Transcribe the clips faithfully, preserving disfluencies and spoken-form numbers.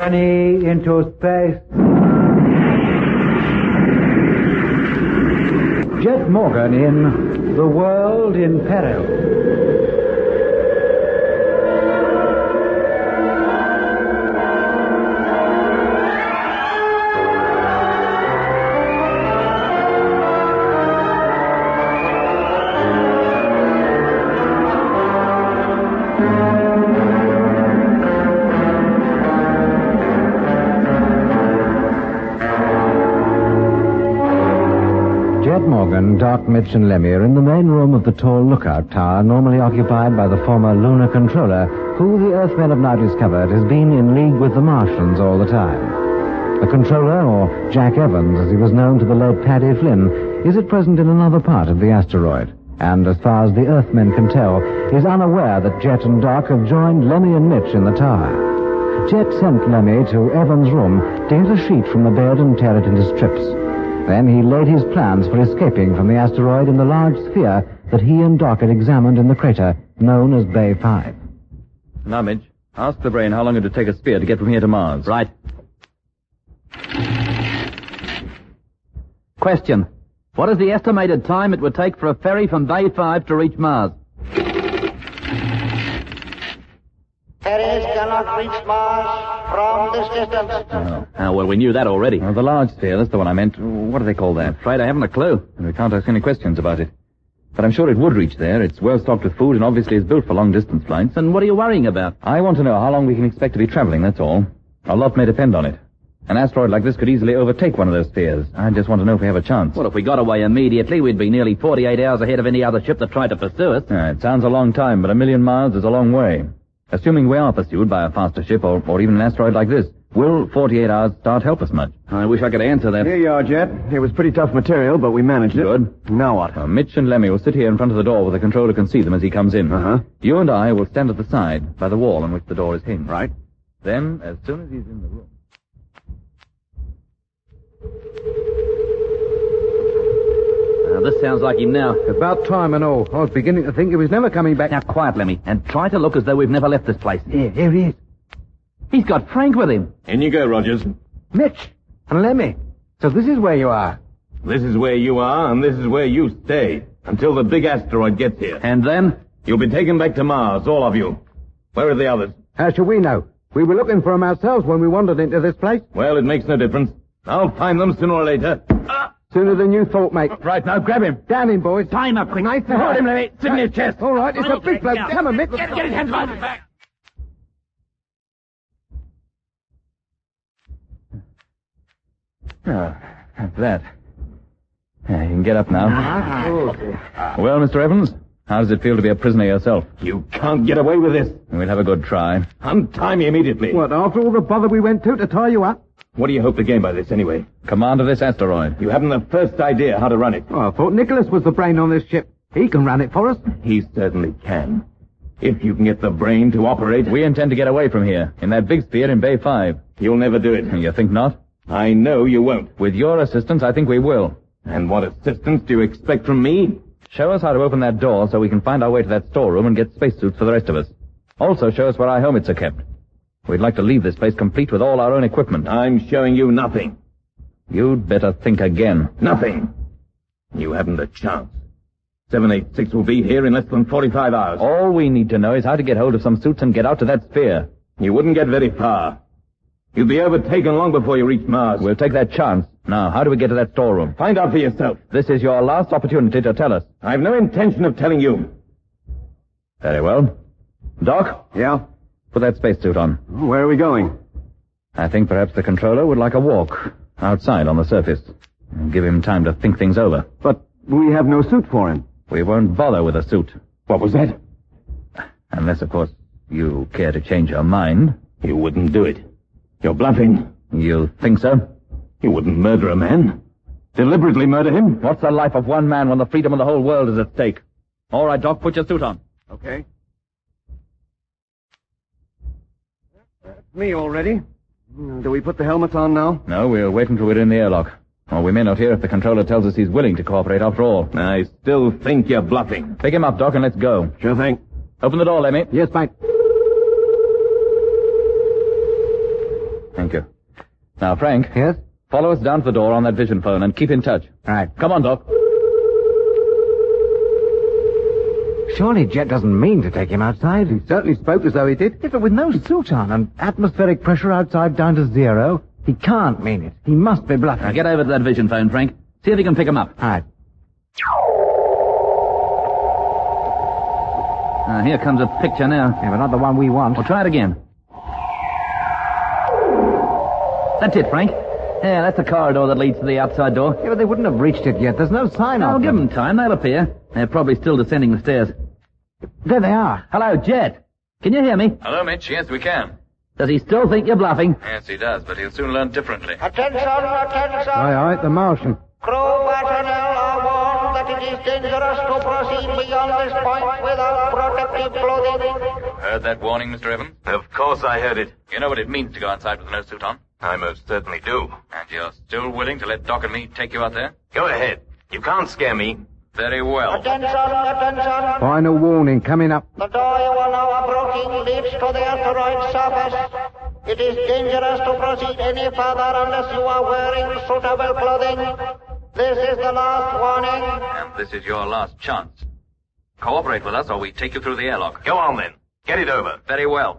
Journey into space. Jet Morgan in The World in Peril. Morgan, Doc, Mitch, and Lemmy are in the main room of the tall lookout tower normally occupied by the former lunar controller, who the Earthmen have now discovered has been in league with the Martians all the time. The controller, or Jack Evans as he was known to the late Paddy Flynn, is at present in another part of the asteroid, and as far as the Earthmen can tell, is unaware that Jet and Doc have joined Lemmy and Mitch in the tower. Jet sent Lemmy to Evans' room to get a sheet from the bed and tear it into strips. Then he laid his plans for escaping from the asteroid in the large sphere that he and Doc had examined in the crater known as Bay five. Now, Midge, ask the brain how long it would take a sphere to get from here to Mars. Right. Question. What is the estimated time it would take for a ferry from Bay five to reach Mars? Ferries cannot reach Mars from this distance. Oh. Oh, well, we knew that already. Oh, the large sphere, that's the one I meant. What do they call that? I'm afraid I haven't a clue. And we can't ask any questions about it. But I'm sure it would reach there. It's well stocked with food and obviously is built for long-distance flights. And what are you worrying about? I want to know how long we can expect to be traveling, that's all. A lot may depend on it. An asteroid like this could easily overtake one of those spheres. I just want to know if we have a chance. Well, if we got away immediately, we'd be nearly forty-eight hours ahead of any other ship that tried to pursue us. Yeah, it sounds a long time, but a million miles is a long way. Assuming we are pursued by a faster ship or, or even an asteroid like this, will forty-eight hours start help us much? I wish I could answer that. Here you are, Jet. It was pretty tough material, but we managed it. Good. Now what? Well, Mitch and Lemmy will sit here in front of the door where the controller can see them as he comes in. Uh-huh. You and I will stand at the side, by the wall on which the door is hinged. Right. Then, as soon as he's in the room... Now, this sounds like him now. About time and all. I was beginning to think he was never coming back. Now, quiet, Lemmy, and try to look as though we've never left this place. Yeah, there he is. He's got Frank with him. In you go, Rogers. Mitch and Lemmy. So this is where you are. This is where you are, and this is where you stay, until the big asteroid gets here. And then? You'll be taken back to Mars, all of you. Where are the others? How should we know? We were looking for them ourselves when we wandered into this place. Well, it makes no difference. I'll find them sooner or later. Ah! Sooner than you thought, mate. Right, now grab him. Down him, boys. Tie him up quick. Nice. Hold him, Lemmy. Sit in his chest. All right, it's a big bloke. Come on, Mitch. Get, get his hands behind his back. Oh, that's that. Yeah, you can get up now. Oh, well, Mister Evans, how does it feel to be a prisoner yourself? You can't get away with this. We'll have a good try. Untie me immediately. what, after all the bother we went to to tie you up? What do you hope to gain by this, anyway? Command of this asteroid. You haven't the first idea how to run it. Oh, I thought Nicholas was the brain on this ship. He can run it for us. He certainly can. If you can get the brain to operate. We intend to get away from here, in that big sphere in Bay five. You'll never do it. You think not? I know you won't. With your assistance, I think we will. And what assistance do you expect from me? Show us how to open that door so we can find our way to that storeroom and get spacesuits for the rest of us. Also show us where our helmets are kept. We'd like to leave this place complete with all our own equipment. I'm showing you nothing. You'd better think again. Nothing. You haven't a chance. seven eighty-six will be here in less than forty-five hours. All we need to know is how to get hold of some suits and get out to that sphere. You wouldn't get very far. You'd be overtaken long before you reach Mars. We'll take that chance. Now, how do we get to that storeroom? Find out for yourself. This is your last opportunity to tell us. I've no intention of telling you. Very well. Doc? Yeah? Put that spacesuit on. Where are we going? I think perhaps the controller would like a walk outside on the surface. Give him time to think things over. But we have no suit for him. We won't bother with a suit. What was that? Unless, of course, you care to change your mind. You wouldn't do it. You're bluffing. You think so? You wouldn't murder a man. Deliberately murder him. What's the life of one man when the freedom of the whole world is at stake? All right, Doc, put your suit on. Okay. That's me already. Do we put the helmets on now? No, we'll wait until we're in the airlock. Or we may not hear if the controller tells us he's willing to cooperate after all. I still think you're bluffing. Pick him up, Doc, and let's go. Sure thing. Open the door, Lemmy. Yes, mate. Thank you. Now, Frank. Yes? Follow us down to the door on that vision phone and keep in touch. Right. Come on, Doc. Surely Jet doesn't mean to take him outside. He certainly spoke as though he did. Yes, but with no suit on and atmospheric pressure outside down to zero, he can't mean it. He must be bluffing. Now get over to that vision phone, Frank. See if you can pick him up. All right. Uh, here comes a picture now. Yeah, but not the one we want. We'll try it again. That's it, Frank. Yeah, that's the corridor that leads to the outside door. Yeah, but they wouldn't have reached it yet. There's no sign I'll of give them. them time. They'll appear. They're probably still descending the stairs. There they are. Hello, Jet. Can you hear me? Hello, Mitch. Yes, we can. Does he still think you're bluffing? Yes, he does, but he'll soon learn differently. Attention, attention. Aye, aye, the Martian. Crew personnel are warned that it is dangerous to proceed beyond this point without protective clothing. Heard that warning, Mister Evans? Of course I heard it. You know what it means to go outside with no suit on? I most certainly do. And you're still willing to let Doc and me take you out there? Go ahead. You can't scare me. Very well. Attention, attention. Final warning coming up. The door you are now approaching leads to the asteroid surface. It is dangerous to proceed any further unless you are wearing suitable clothing. This is the last warning. And this is your last chance. Cooperate with us or we take you through the airlock. Go on then. Get it over. Very well.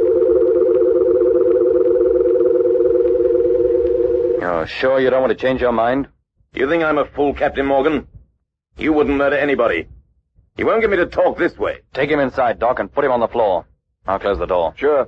You're sure you don't want to change your mind? You think I'm a fool, Captain Morgan? You wouldn't murder anybody. You won't get me to talk this way. Take him inside, Doc, and put him on the floor. I'll close the door. Sure.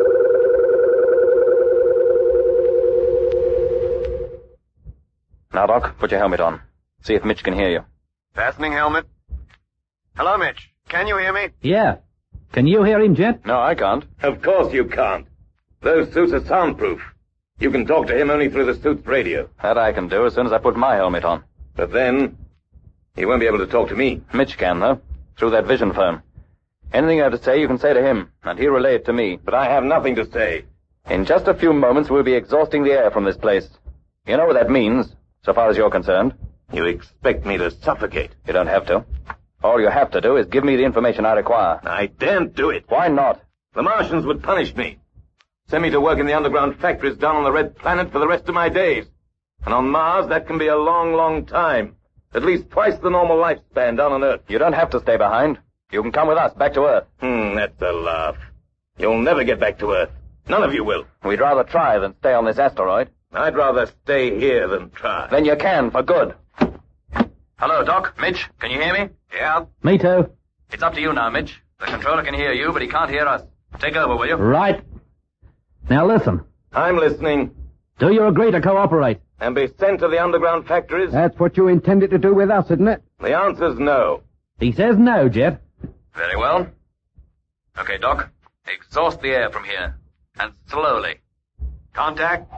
Now, Doc, put your helmet on. See if Mitch can hear you. Fastening helmet. Hello, Mitch. Can you hear me? Yeah. Can you hear him, Jet? No, I can't. Of course you can't. Those suits are soundproof. You can talk to him only through the suit's radio. That I can do as soon as I put my helmet on. But then, he won't be able to talk to me. Mitch can, though, through that vision phone. Anything you have to say, you can say to him, and he'll relay it to me. But I have nothing to say. In just a few moments, we'll be exhausting the air from this place. You know what that means, so far as you're concerned. You expect me to suffocate? You don't have to. All you have to do is give me the information I require. I daren't do it. Why not? The Martians would punish me. Send me to work in the underground factories down on the Red Planet for the rest of my days. And on Mars, that can be a long, long time. At least twice the normal lifespan down on Earth. You don't have to stay behind. You can come with us back to Earth. Hmm, that's a laugh. You'll never get back to Earth. None of you will. We'd rather try than stay on this asteroid. I'd rather stay here than try. Then you can, for good. Hello, Doc. Mitch, can you hear me? Yeah? Me too. It's up to you now, Mitch. The controller can hear you, but he can't hear us. Take over, will you? Right. Now listen. I'm listening. Do you agree to cooperate? And be sent to the underground factories? That's what you intended to do with us, isn't it? The answer's no. He says no, Jet. Very well. Okay, Doc. Exhaust the air from here. And slowly. Contact.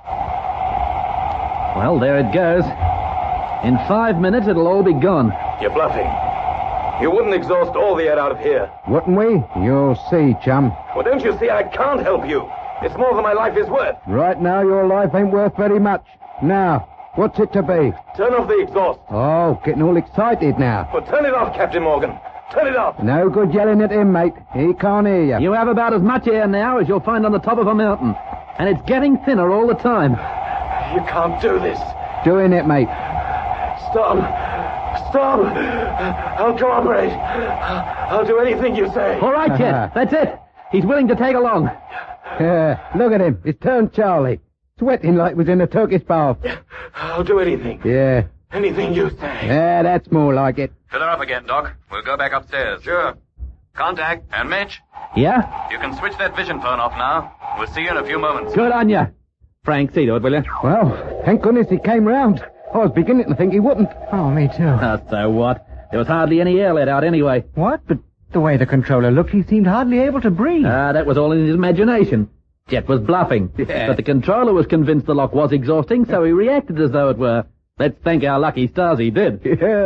Well, there it goes. In five minutes, it'll all be gone. You're bluffing. You wouldn't exhaust all the air out of here. Wouldn't we? You'll see, chum. Well, don't you see I can't help you? It's more than my life is worth. Right now, your life ain't worth very much. Now, what's it to be? Turn off the exhaust. Oh, getting all excited now. Well, turn it off, Captain Morgan. Turn it off. No good yelling at him, mate. He can't hear you. You have about as much air now as you'll find on the top of a mountain. And it's getting thinner all the time. You can't do this. Doing it, mate. Stop. Stop. I'll cooperate. I'll do anything you say. All right, Jet. That's it. He's willing to take along. Yeah, look at him. He's turned Charlie. Sweating like he was in a Turkish bath. I'll do anything. Yeah. Anything you say. Yeah, that's more like it. Fill her up again, Doc. We'll go back upstairs. Sure. Contact. And Mitch, Yeah? you can switch that vision phone off now. We'll see you in a few moments. Good on you. Frank, see to it, will you? Well, thank goodness he came round. I was beginning to think he wouldn't. Oh, me too. Uh, so what? There was hardly any air let out anyway. What? But the way the controller looked, he seemed hardly able to breathe. Ah, that was all in his imagination. Jet was bluffing. Yeah. But the controller was convinced the lock was exhausting, so he reacted as though it were. Let's thank our lucky stars he did. Yeah.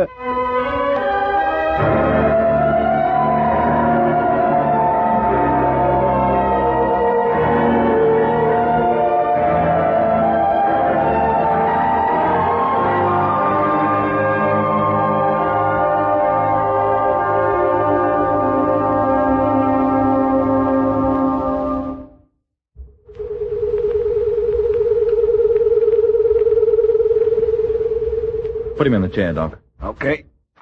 Put him in the chair, Doc. Okay.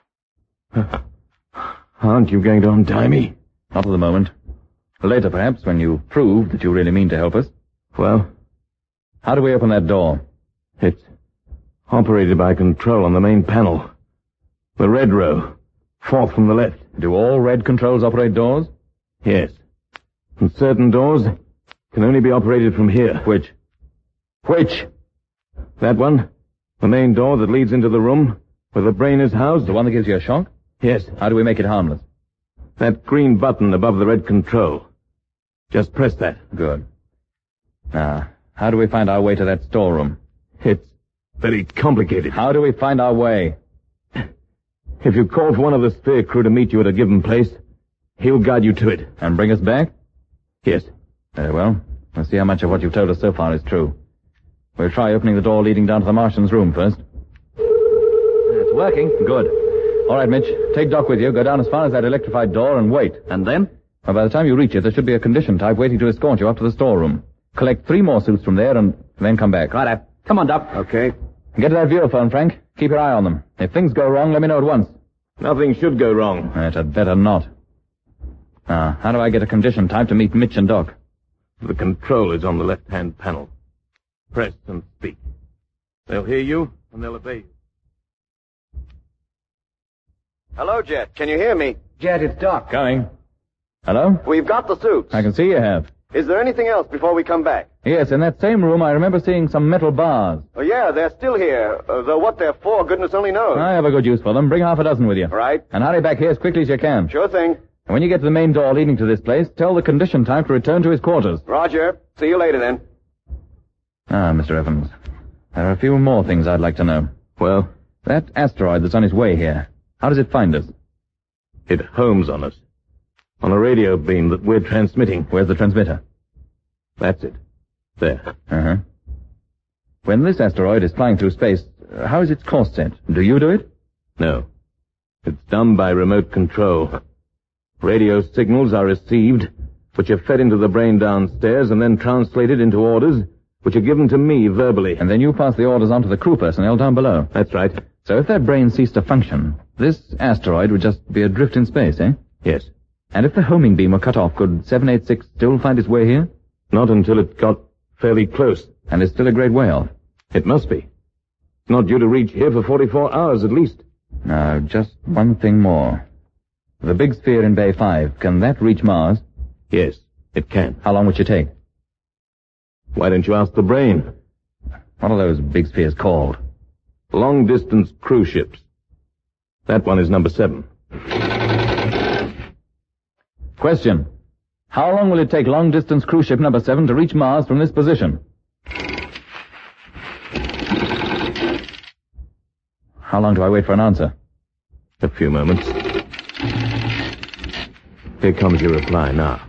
Aren't you going to untie me? Not at the moment. Later, perhaps, when you prove that you really mean to help us. Well? How do we open that door? It's operated by control on the main panel. The red row. Fourth from the left. Do all red controls operate doors? Yes. And certain doors can only be operated from here. Which? Which? That one. The main door that leads into the room where the brain is housed. The one that gives you a shock? Yes. How do we make it harmless? That green button above the red control. Just press that. Good. Now, how do we find our way to that storeroom? It's very complicated. How do we find our way? If you call for one of the sphere crew to meet you at a given place, he'll guide you to it. And bring us back? Yes. Very well. We'll see how much of what you've told us so far is true. We'll try opening the door leading down to the Martian's room first. It's working. Good. All right, Mitch. Take Doc with you. Go down as far as that electrified door and wait. And then? Well, by the time you reach it, there should be a condition type waiting to escort you up to the storeroom. Collect three more suits from there and then come back. Righto. Come on, Doc. Okay. Get to that viewer Frank. Keep your eye on them. If things go wrong, let me know at once. Nothing should go wrong. It had better not. Now, how do I get a condition type to meet Mitch and Doc? The control is on the left-hand panel. Press and speak. They'll hear you, and they'll obey you. Hello, Jet. Can you hear me? Jet, it's Doc. Coming. Hello? We've got the suits. I can see you have. Is there anything else before we come back? Yes, in that same room I remember seeing some metal bars. Oh, yeah, they're still here. Uh, though what they're for, goodness only knows. I have a good use for them. Bring half a dozen with you. Right. And hurry back here as quickly as you can. Sure thing. And when you get to the main door leading to this place, tell the condition type to return to his quarters. Roger. See you later, then. Ah, Mister Evans. There are a few more things I'd like to know. Well? That asteroid that's on its way here, how does it find us? It homes on us. On a radio beam that we're transmitting. Where's the transmitter? That's it. There. Uh-huh. When this asteroid is flying through space, how is its course set? Do you do it? No. It's done by remote control. Radio signals are received, which are fed into the brain downstairs and then translated into orders, which are given to me verbally. And then you pass the orders on to the crew personnel down below. That's right. So if that brain ceased to function, this asteroid would just be adrift in space, eh? Yes. And if the homing beam were cut off, could seven eight six still find its way here? Not until it got fairly close. And it's still a great way off. It must be. It's not due to reach here for forty-four hours at least. Now, just one thing more. The big sphere in Bay five, can that reach Mars? Yes, it can. How long would it take? Why don't you ask the brain? What are those big spheres called? Long-distance cruise ships. That one is number seven. Question. How long will it take long-distance cruise ship number seven to reach Mars from this position? How long do I wait for an answer? A few moments. Here comes your reply now.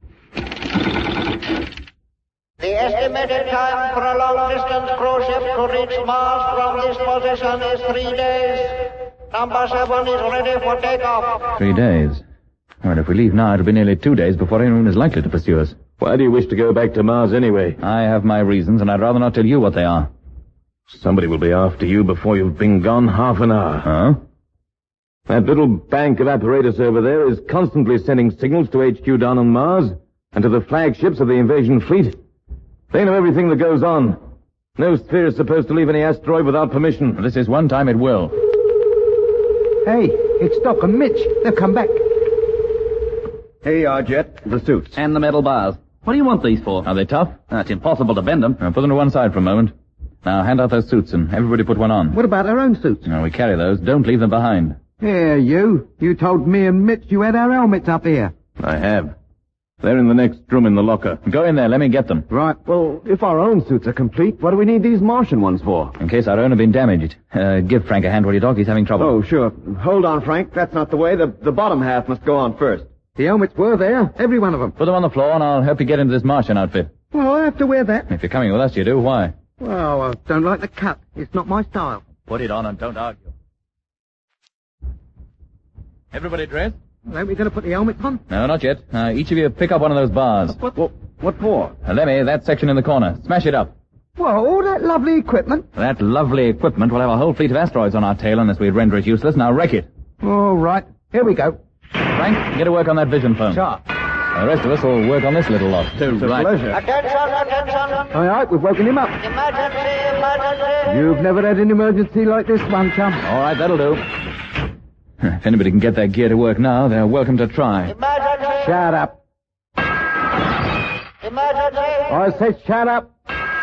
The estimated time for a long-distance cruise ship to reach Mars from this position is three days. Number seven is ready for takeoff. Three days. Well, if we leave now, it'll be nearly two days before anyone is likely to pursue us. Why do you wish to go back to Mars anyway? I have my reasons, and I'd rather not tell you what they are. Somebody will be after you before you've been gone half an hour. Huh? That little bank of apparatus over there is constantly sending signals to H Q down on Mars and to the flagships of the invasion fleet. They know everything that goes on. No sphere is supposed to leave any asteroid without permission. This is one time it will. Hey, it's Doc and Mitch. They've come back. Here you are, Jet. The suits. And the metal bars. What do you want these for? Are they tough? Uh, it's impossible to bend them. Now, put them to one side for a moment. Now, hand out those suits and everybody put one on. What about our own suits? Now, we carry those. Don't leave them behind. Here, you. You told me and Mitch you had our helmets up here. I have. They're in the next room in the locker. Go in there. Let me get them. Right. Well, if our own suits are complete, what do we need these Martian ones for? In case our own have been damaged. Uh, give Frank a hand, will you, Doc? He's having trouble. Oh, sure. Hold on, Frank. That's not the way. The, the bottom half must go on first. The helmets were there. Every one of them. Put them on the floor and I'll help you get into this Martian outfit. Well, I have to wear that. If you're coming with us, you do. Why? Well, I don't like the cut. It's not my style. Put it on and don't argue. Everybody dressed? Ain't we going to put the helmets on? No, not yet. Uh, each of you pick up one of those bars. What, what, what for? Uh, Lemmy, that section in the corner. Smash it up. What, all that lovely equipment? That lovely equipment will have a whole fleet of asteroids on our tail unless we render it useless. Now wreck it. All right. Here we go. Frank, get to work on that vision phone. Sure. The rest of us will work on this little lot. Too right. Pleasure. Attention, attention. All right, we've woken him up. Emergency, emergency. You've never had an emergency like this one, chum. All right, that'll do. If anybody can get that gear to work now, they're welcome to try. Emergency. Shut up. Emergency. I said shut up.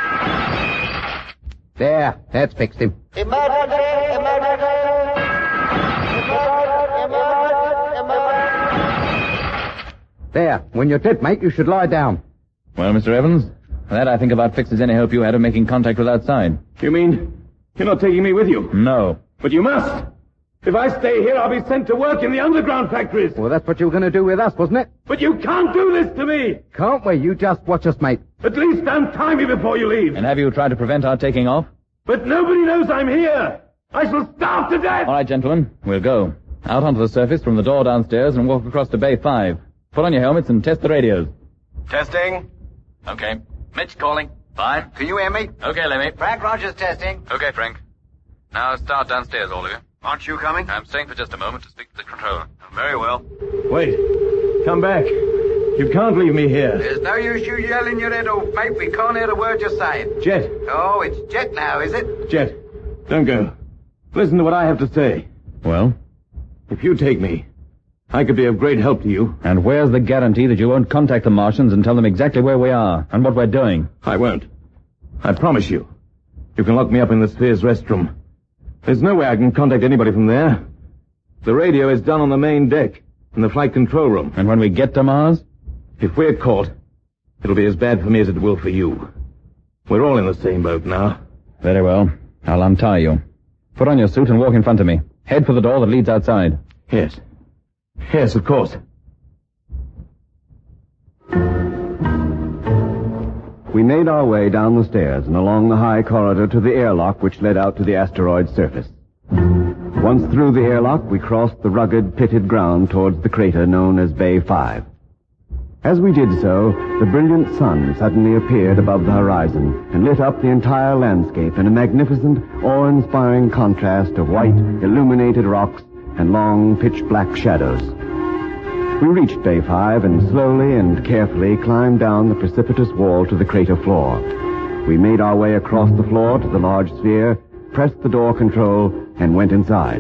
There, that's fixed him. Emergency, emergency. Emergency, emergency, emergency. There, when you're dead, mate, you should lie down. Well, Mister Evans, that I think about fixes any hope you had of making contact with outside. You mean you're not taking me with you? No. But you must. If I stay here, I'll be sent to work in the underground factories. Well, that's what you were going to do with us, wasn't it? But you can't do this to me. Can't we? You just watch us, mate. At least untie me before you leave. And have you tried to prevent our taking off? But nobody knows I'm here. I shall starve to death. All right, gentlemen, we'll go. Out onto the surface from the door downstairs and walk across to Bay five. Put on your helmets and test the radios. Testing. Okay. Mitch calling. Fine. Can you hear me? Okay, Lemmy. Frank Rogers testing. Okay, Frank. Now start downstairs, all of you. Aren't you coming? I'm staying for just a moment to speak to the controller. Very well. Wait. Come back. You can't leave me here. There's no use you yelling your head off, mate. We can't hear a word you're saying. Jet. Oh, it's Jet now, is it? Jet. Don't go. Listen to what I have to say. Well? If you take me, I could be of great help to you. And where's the guarantee that you won't contact the Martians and tell them exactly where we are and what we're doing? I won't. I promise you. You can lock me up in the Sphere's restroom. There's no way I can contact anybody from there. The radio is done on the main deck, in the flight control room. And when we get to Mars? If we're caught, it'll be as bad for me as it will for you. We're all in the same boat now. Very well. I'll untie you. Put on your suit and walk in front of me. Head for the door that leads outside. Yes. Yes, of course. We made our way down the stairs and along the high corridor to the airlock which led out to the asteroid's surface. Once through the airlock, we crossed the rugged, pitted ground towards the crater known as Bay five. As we did so, the brilliant sun suddenly appeared above the horizon and lit up the entire landscape in a magnificent, awe-inspiring contrast of white, illuminated rocks and long, pitch-black shadows. We reached Bay five and slowly and carefully climbed down the precipitous wall to the crater floor. We made our way across the floor to the large sphere, pressed the door control, and went inside.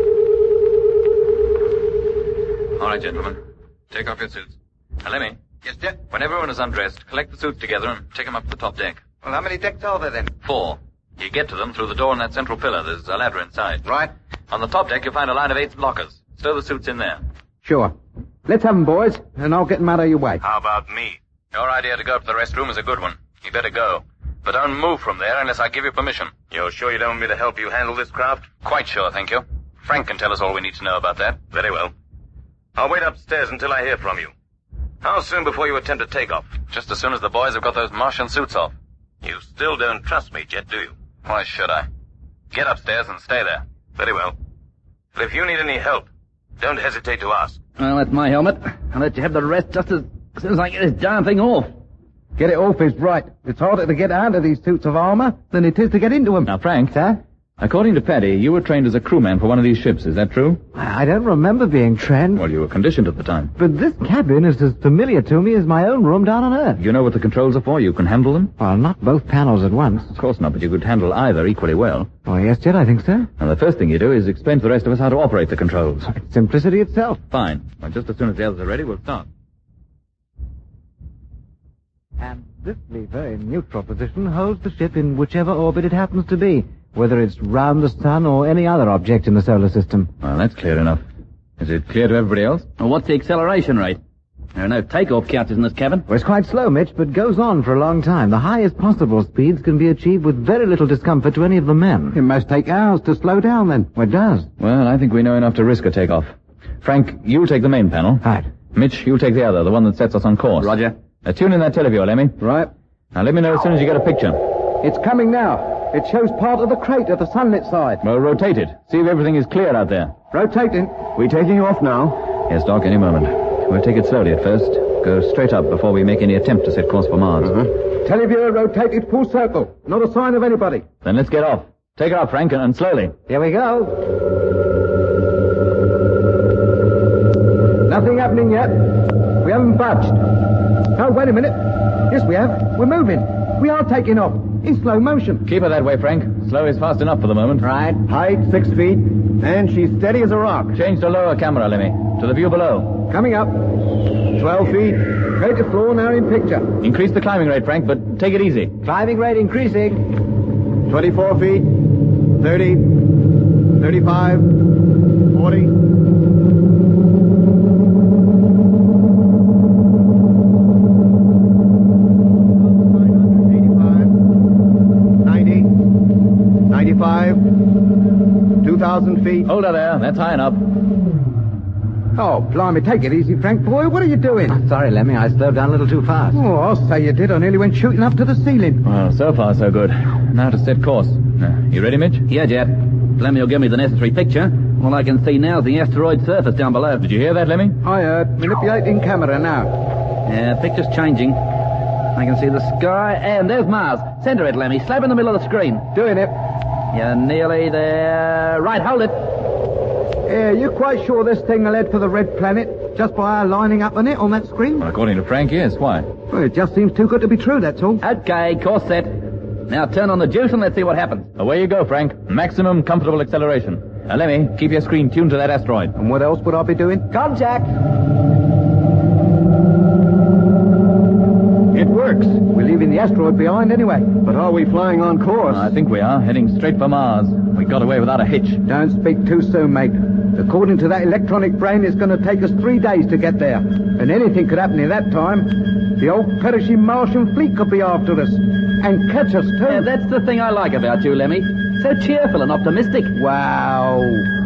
All right, gentlemen. Take off your suits. Now, Lemmy. Yes, Jet. When everyone is undressed, collect the suits together and take them up to the top deck. Well, how many decks are there then? Four. You get to them through the door in that central pillar. There's a ladder inside. Right. On the top deck, you'll find a line of eight lockers. Stow the suits in there. Sure. Let's have 'em, boys, and I'll get 'em out of your way. How about me? Your idea to go up to the restroom is a good one. You better go. But don't move from there unless I give you permission. You're sure you don't want me to help you handle this craft? Quite sure, thank you. Frank can tell us all we need to know about that. Very well. I'll wait upstairs until I hear from you. How soon before you attempt a takeoff? Just as soon as the boys have got those Martian suits off. You still don't trust me, Jet, do you? Why should I? Get upstairs and stay there. Very well. But if you need any help, don't hesitate to ask. Well, that's my helmet. I'll let you have the rest just as, as soon as I get this darn thing off. Get it off is right. It's harder to get out of these suits of armor than it is to get into 'em. Now, Frank. Sir? According to Paddy, you were trained as a crewman for one of these ships. Is that true? I don't remember being trained. Well, you were conditioned at the time. But this cabin is as familiar to me as my own room down on Earth. You know what the controls are for? You can handle them? Well, not both panels at once. Of course not, but you could handle either equally well. Oh, yes, Jet, I think so. And the first thing you do is explain to the rest of us how to operate the controls. It's simplicity itself. Fine. Well, just as soon as the others are ready, we'll start. And this lever in neutral position holds the ship in whichever orbit it happens to be, whether it's round the sun or any other object in the solar system. Well, that's clear enough. Is it clear to everybody else? Well, what's the acceleration rate? There are no takeoff counters in this cabin. Well, it's quite slow, Mitch, but goes on for a long time. The highest possible speeds can be achieved with very little discomfort to any of the men. It must take hours to slow down, then. Well, it does. Well, I think we know enough to risk a takeoff. Frank, you'll take the main panel. Right. Mitch, you'll take the other, the one that sets us on course. Roger. Now, tune in that teleview, Lemmy. Right. Now, let me know as soon as you get a picture. It's coming now. It shows part of the crater, the sunlit side. Well, rotate it. See if everything is clear out there. Rotating. We taking you off now? Yes, Doc, any moment. We'll take it slowly at first. Go straight up before we make any attempt to set course for Mars. Uh-huh. Televiewer rotated full circle. Not a sign of anybody. Then let's get off. Take her up, Frank, and slowly. Here we go. Nothing happening yet. We haven't budged. Oh, wait a minute. Yes, we have. We're moving. We are taking off. In slow motion. Keep her that way, Frank. Slow is fast enough for the moment. Right. Height, six feet, and she's steady as a rock. Change to lower camera, Lemmy. To the view below. Coming up. Twelve feet. Rate of floor now in picture. Increase the climbing rate, Frank, but take it easy. Climbing rate increasing. Twenty-four feet. Thirty. Thirty-five. Forty. ninety-five, two thousand feet. Hold her there. That's high enough. Oh, blimey, take it easy, Frank, boy. What are you doing? Sorry, Lemmy, I slowed down a little too fast. Oh, I'll say you did. I nearly went shooting up to the ceiling. Well, so far, so good. Now to set course. Uh, you ready, Mitch? Yeah, Jet. Lemmy will give me the necessary picture. All I can see now is the asteroid surface down below. Did you hear that, Lemmy? I heard. Manipulating camera now. Yeah, picture's changing. I can see the sky, and there's Mars. Center it, Lemmy. Slap in the middle of the screen. Doing it. You're nearly there. Right, hold it. Yeah, you quite sure this thing will head for the red planet just by our lining up on it on that screen? Well, according to Frank, yes. Why? Well, it just seems too good to be true, that's all. Okay, course set. Now turn on the juice and let's see what happens. Away you go, Frank. Maximum comfortable acceleration. Now, Lemmy, keep your screen tuned to that asteroid. And what else would I be doing? Contact. It works. We're leaving the asteroid behind anyway. But are we flying on course? I think we are, heading straight for Mars. We got away without a hitch. Don't speak too soon, mate. According to that electronic brain, it's going to take us three days to get there. And anything could happen in that time. The old perishing Martian fleet could be after us. And catch us, too. Yeah, that's the thing I like about you, Lemmy. So cheerful and optimistic. Wow.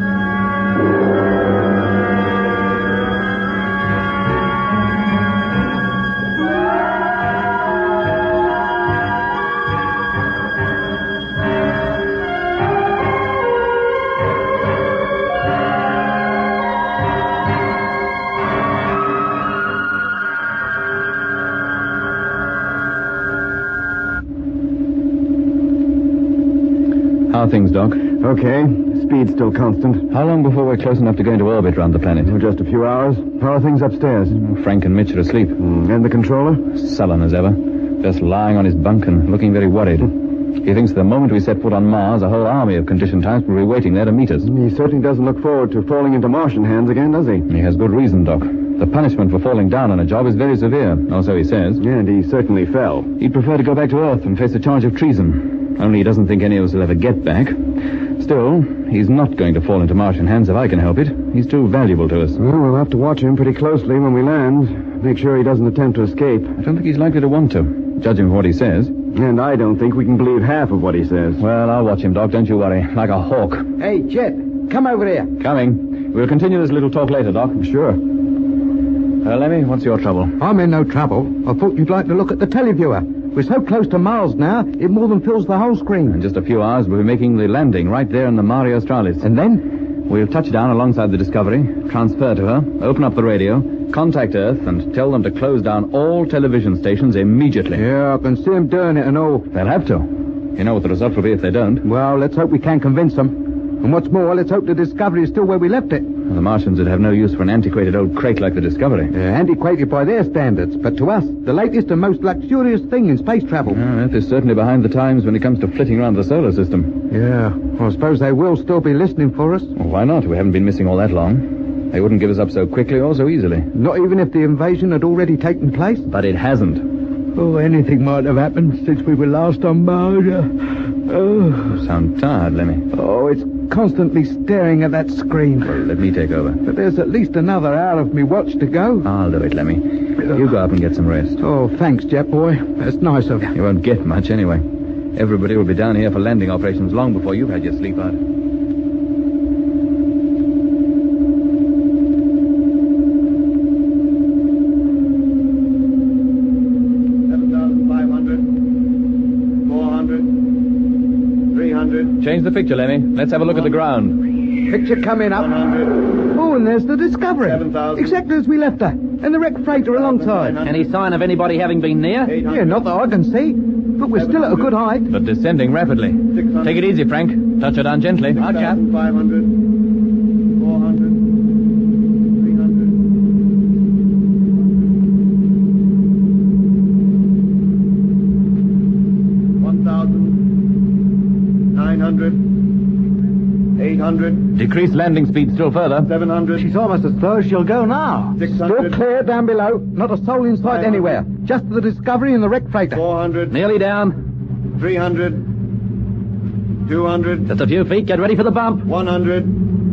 How are things, Doc? Okay. Speed still constant. How long before we're close enough to go into orbit around the planet? Oh, just a few hours. How are things upstairs? Frank and Mitch are asleep. Mm, and the controller? Sullen as ever. Just lying on his bunk and looking very worried. He thinks the moment we set foot on Mars, a whole army of conditioned types will be waiting there to meet us. He certainly doesn't look forward to falling into Martian hands again, does he? He has good reason, Doc. The punishment for falling down on a job is very severe, or so he says. Yeah, and he certainly fell. He'd prefer to go back to Earth and face a charge of treason. Only he doesn't think any of us will ever get back. Still, he's not going to fall into Martian hands if I can help it. He's too valuable to us. Well, we'll have to watch him pretty closely when we land. Make sure he doesn't attempt to escape. I don't think he's likely to want to, judging from what he says. And I don't think we can believe half of what he says. Well, I'll watch him, Doc. Don't you worry. Like a hawk. Hey, Jet, come over here. Coming. We'll continue this little talk later, Doc. Sure. Uh, Lemmy, what's your trouble? I'm in no trouble. I thought you'd like to look at the televiewer. We're so close to Mars now, it more than fills the whole screen. In just a few hours, we'll be making the landing right there in the Mare Australis. And then? We'll touch down alongside the Discovery, transfer to her, open up the radio, contact Earth, and tell them to close down all television stations immediately. Yeah, I can see them doing it and all. They'll have to. You know what the result will be if they don't. Well, let's hope we can convince them. And what's more, let's hope the Discovery is still where we left it. Well, the Martians would have no use for an antiquated old crate like the Discovery. Yeah, antiquated by their standards, but to us, the latest and most luxurious thing in space travel. Well, Earth is certainly behind the times when it comes to flitting around the solar system. Yeah, well, I suppose they will still be listening for us. Well, why not? We haven't been missing all that long. They wouldn't give us up so quickly or so easily. Not even if the invasion had already taken place? But it hasn't. Oh, anything might have happened since we were last on Mars. Oh. You sound tired, Lemmy. Oh, it's constantly staring at that screen. Well, let me take over. But there's at least another hour of me watch to go. I'll do it, Lemmy. You go up and get some rest. Oh, thanks, Jet boy. That's nice of you. You won't get much anyway. Everybody will be down here for landing operations long before you've had your sleep out. Change the picture, Lemmy. Let's have a look at the ground. Picture coming up. Oh, and there's the Discovery. Exactly as we left her. and the wrecked freighter alongside. Any sign of anybody having been near? Yeah, not that I can see. But we're still at a good height. But descending rapidly. Take it easy, Frank. Touch her down gently. Roger. five hundred. four hundred. three hundred. one thousand. nine hundred. eight hundred. Decrease landing speed still further. seven hundred. She's almost as slow as she'll go now. six Still hundred. clear down below. Not a soul in sight anywhere. Just the Discovery and the wrecked freighter. four hundred. Nearly down. three hundred. two hundred. Just a few feet. Get ready for the bump. one hundred.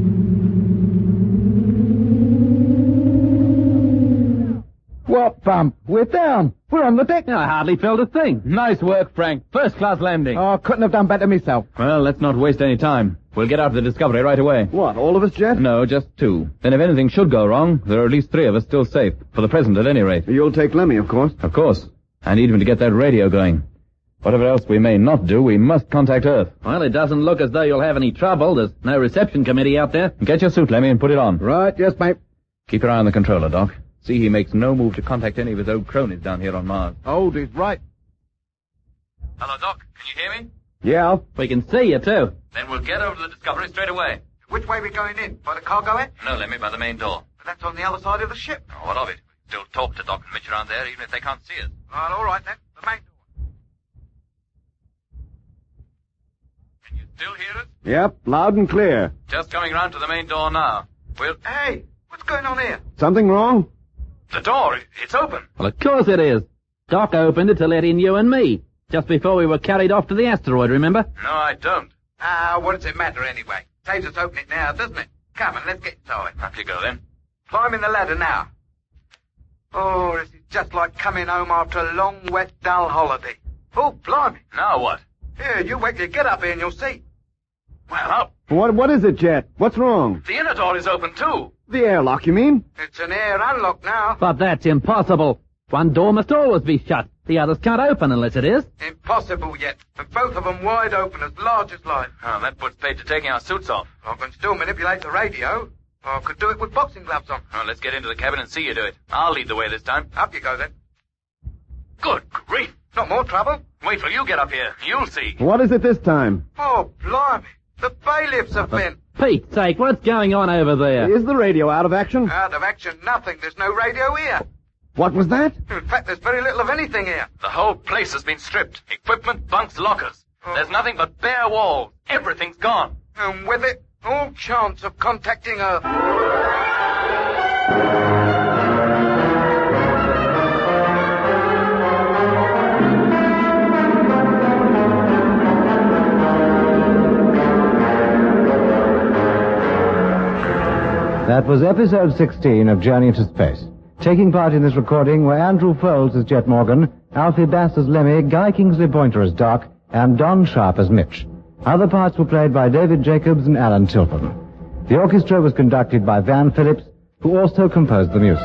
What bump? We're down. We're on the deck. I hardly felt a thing. Nice work, Frank. First class landing. Oh, I couldn't have done better myself. Well, let's not waste any time. We'll get out of the Discovery right away. What, all of us, Jet? No, just two. Then if anything should go wrong, there are at least three of us still safe. For the present, at any rate. You'll take Lemmy, of course. Of course. I need him to get that radio going. Whatever else we may not do, we must contact Earth. Well, it doesn't look as though you'll have any trouble. There's no reception committee out there. Get your suit, Lemmy, and put it on. Right, yes, mate. Keep your eye on the controller, Doc. See he makes no move to contact any of his old cronies down here on Mars. Hold it right. Hello, Doc. Can you hear me? Yeah. We can see you, too. Then we'll get over to the Discovery straight away. Which way are we going in? By the cargo end? No, Lemmy, by the main door. But that's on the other side of the ship. Oh, what of it? We still talk to Doc and Mitch around there, even if they can't see us. Well, all right then. The main door. Can you still hear us? Yep, loud and clear. Just coming round to the main door now. We'll... Hey, what's going on here? Something wrong? The door, it, it's open. Well, of course it is. Doc opened it to let in you and me. Just before we were carried off to the asteroid, remember? No, I don't. Ah, uh, what does it matter anyway? Saves us opening it now, doesn't it? Come on, let's get inside. Up you go, then. Climbing the ladder now. Oh, this is just like coming home after a long, wet, dull holiday. Oh, blimey. Now what? Here, you wait till you get up here and you'll see. Well, up. What, what is it, Jet? What's wrong? The inner door is open, too. The airlock, you mean? It's an air unlock now. But that's impossible. One door must always be shut. The others can't open unless it is. Impossible yet. And both of them wide open, as large as life. Oh, that puts paid to taking our suits off. I can still manipulate the radio. Or I could do it with boxing gloves on. Oh, let's get into the cabin and see you do it. I'll lead the way this time. Up you go, then. Good grief. Not more trouble. Wait till you get up here. You'll see. What is it this time? Oh, blimey. The bailiffs have been. Pete's sake, what's going on over there? Is the radio out of action? Out of action, nothing. There's no radio here. What was that? In fact, there's very little of anything here. The whole place has been stripped. Equipment, bunks, lockers. Oh. There's nothing but bare walls. Everything's gone. And with it, all chance of contacting Earth. That was episode sixteen of Journey into Space. Taking part in this recording were Andrew Foles as Jet Morgan, Alfie Bass as Lemmy, Guy Kingsley Pointer as Doc, and Don Sharp as Mitch. Other parts were played by David Jacobs and Alan Tilton. The orchestra was conducted by Van Phillips, who also composed the music.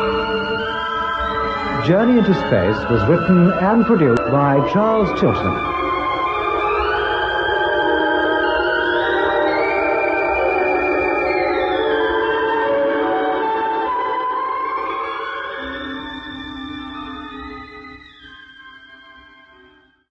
Journey into Space was written and produced by Charles Tilson.